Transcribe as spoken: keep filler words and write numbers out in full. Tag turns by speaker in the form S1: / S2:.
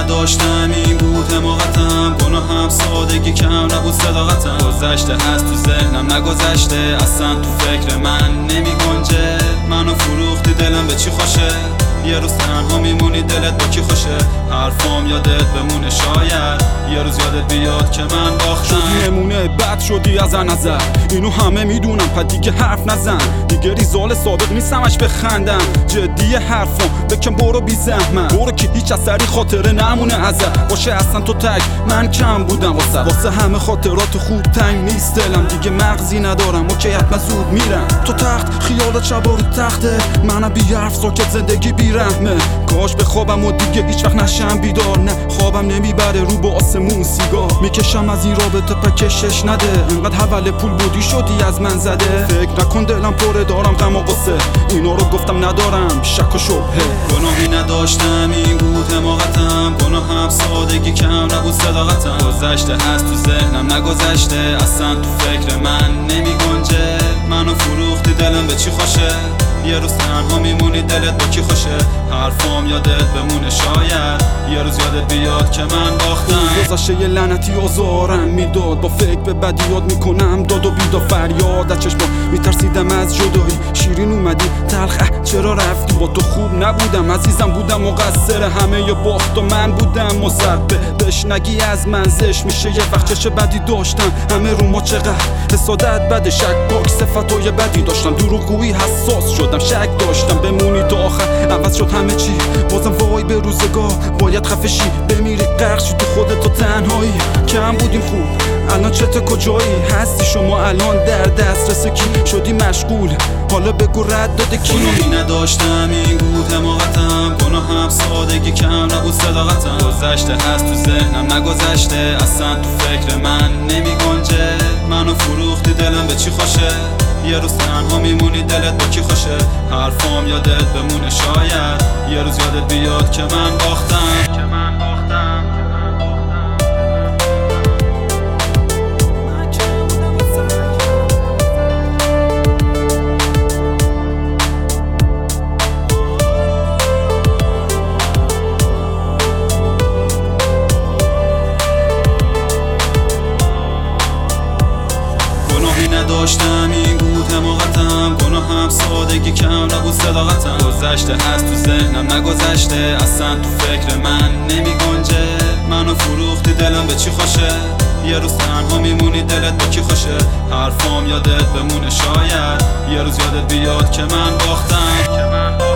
S1: نداشتم این بود حماقتم، گناهم سادگی کم نبود صداقتم. گذشته هست تو ذهنم نگذشته، اصلا تو فکر من نمی گنجه. منو فروختی دلم به چی خوشه، یه روز تنها میمونی دلت با کی خوشه. حرفام یادت بمونه شاید یه روز یادت بیاد که من باختم.
S2: شدی نمونه بد شدی از نظر، اینو همه میدونم پس دیگه حرف نزن. دیگه ریزال سابق نیستمش بخندم، جدی حرفم بکن برو بی زحمت. برو که هیچ اثری خاطره نمونه ازت باشه، اصلا تو تک من کم بودم واسه واسه همه خاطرات خوب تنگ نیست دلم. دیگه مغزی ندارم اوکی حتما زود میرم. تو تخت خیالت شبا رو تخته، منم بی حرف ساکت زندگی بی رحمه. کاش به خوابم و دیگه هیچ وقت نشم بیدار، نه خوابم نمیبره رو به آسمون سیگار. میکشم از این رابطه پکشش نده، اینقدر حول پول بودی شدی از من زده. فکر نکن دلم پره دارم غم و غصه، اینا رو گفتم ندارم شک و شبهه.
S1: گناهی نداشتم این بود حماقتم، گناهم سادگی کم نبود صداقتم. گذشته هست تو ذهنم نگذشته، اصلا تو فکر من نمی گنجه. منو فروختی دلم به چی خوشه، یه روز تنها میمونی دلت با کی خوشه. حرفام یادت بمونه شاید یه روز یادت بیاد که من باختم.
S2: گذشته یه لعنتی آزارم میداد، با فکر به بدیات میکنم داد و بیداد. فریاد از چشمام میترسیدم از جدایی، شیرین اومدی تلخ چرا رفتی. با تو خوب نبودم عزیزم، بودم مقصر همه یا باخت و من بودم مسبب. بشنگی از من زش میشه یه وقت چه بدی داشتم، همه رو ما چقدر حسادت بده. شک باک صفتای بدی داشتم، دروغگویی حساس شدم، شک داشتم بمونی تا آخر عوض شد همه چی. بازم وای به روزگار باید خفه شی، بمیری غرق شی تو خودت و تنهایی. کم بودیم خوب الان چته کجایی هستی شما الان در دسترس کی شدی مشغول، حالا بگو رد داده کی.
S1: گناهی نداشتم این بود حماقتم، گناهم سادگی کم نبود صداقتم. گذشته هست تو ذهنم نگذشته، اصلا تو فکر من نمی گنجه. منو فروختی دلم به چی خوشه، یه روز تنها میمونی دلت با کی خوشه. حرفام یادت بمونه شاید یه روز یادت بیاد که من باختم که من باختم. نداشتم این بود حماقتم، گناهم سادگی کم نبود صداقتم. گذشته هست تو ذهنم نگذشته، اصلا تو فکر من نمی گنجه. منو فروختی دلم به چی خوشه، یه روز تنها میمونی دلت با کی خوشه. حرفام یادت بمونه شاید یه روز یادت بیاد که من باختم.